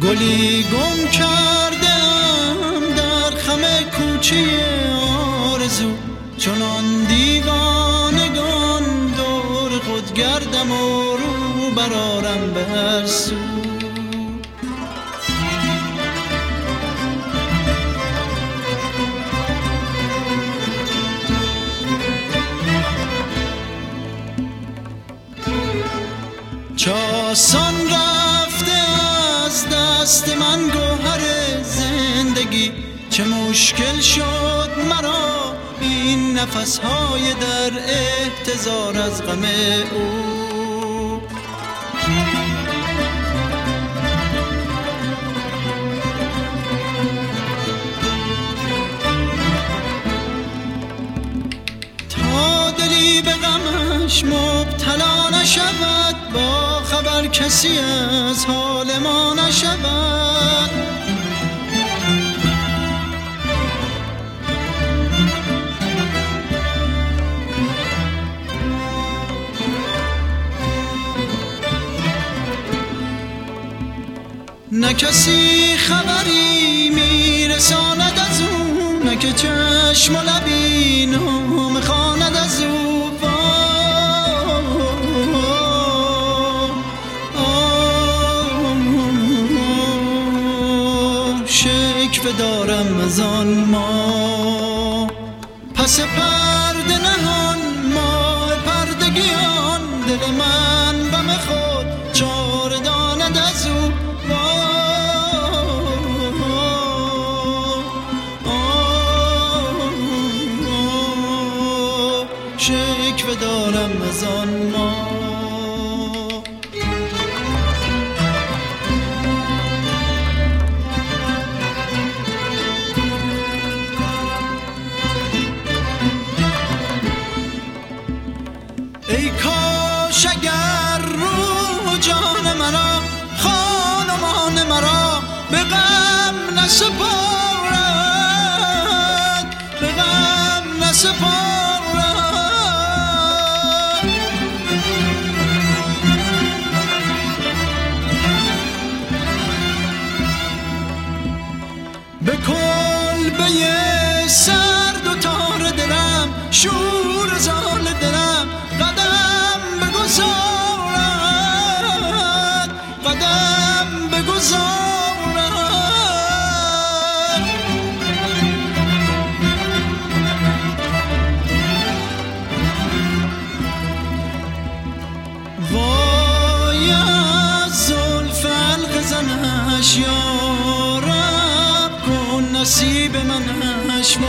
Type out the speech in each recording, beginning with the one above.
گلی گم کردم در خم کوچه آرزو، چنان دیوانگان دور خود گردم و رو برارم به هر سو. چاسان رفته از دست من گوهر زندگی، چه مشکل شد مرا این نفسهای در احتضار از غم او. تا دلی به غمش مبتلا نشود، با خبر کسی از حال ما نشود. نه کسی خبری میرساند از او، نه که چشم و لبی نام خواند از او. شکوه دارم از آن ما پس پرده نهان، ماه پردگیان دل من غم خود چاره داند از او. شکوه دارم از آن ما. ای کاش اگر روح جان مرا خانمان مرا به غم نسپارد، به غم نسپارد. به کلبه سرد و تار دلم، شور زال دلم قدم بگذارد، قدم بگذارد. وای از زلف حلقه زنش، یا رب کن نصیب منش.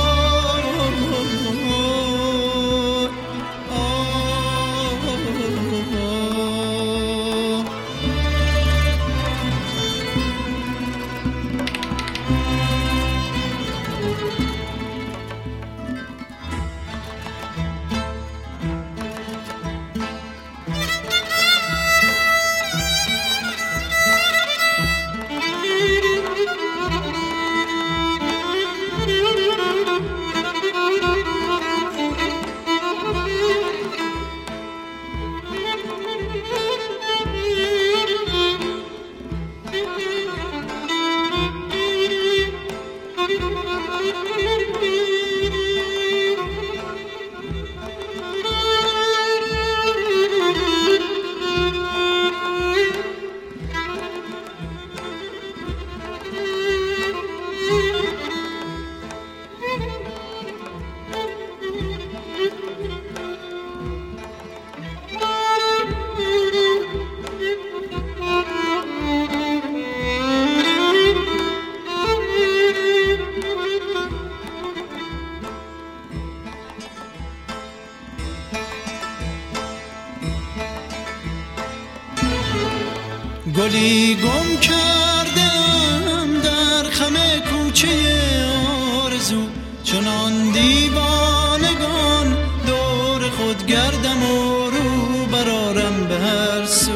گلی گم کردم در خم کوچه آرزو، چنان دیوانگان دور خود گردم و رو برارم به هر سو.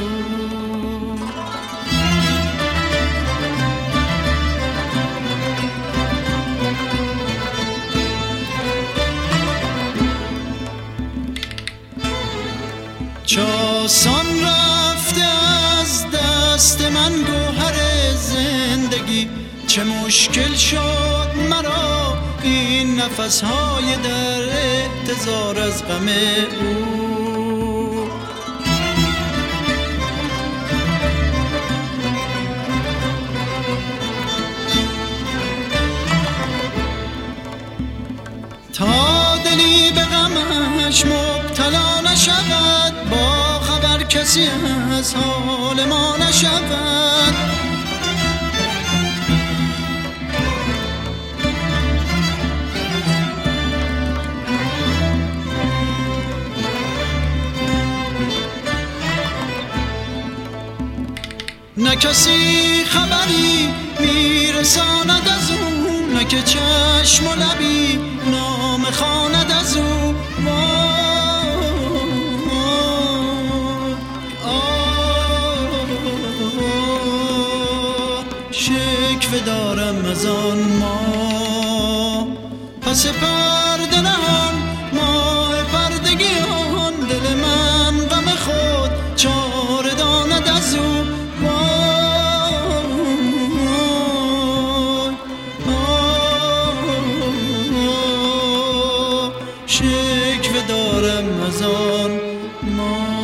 چاسان رفته از دست دست من گوهر زندگی، چه مشکل شد مرا این نفسهای در احتضار از غم او. تا دلی به غمش مبتلا نشود، با خبر کسی از حال ما نشود. نه کسی خبری میرساند از او، نه که چشم و لبی نام خواند از او. شکوه دارم از آن ما پس پرده نهان، ماه پردگیان دل من غم خود چاره داند از او. شکوه دارم از آن ما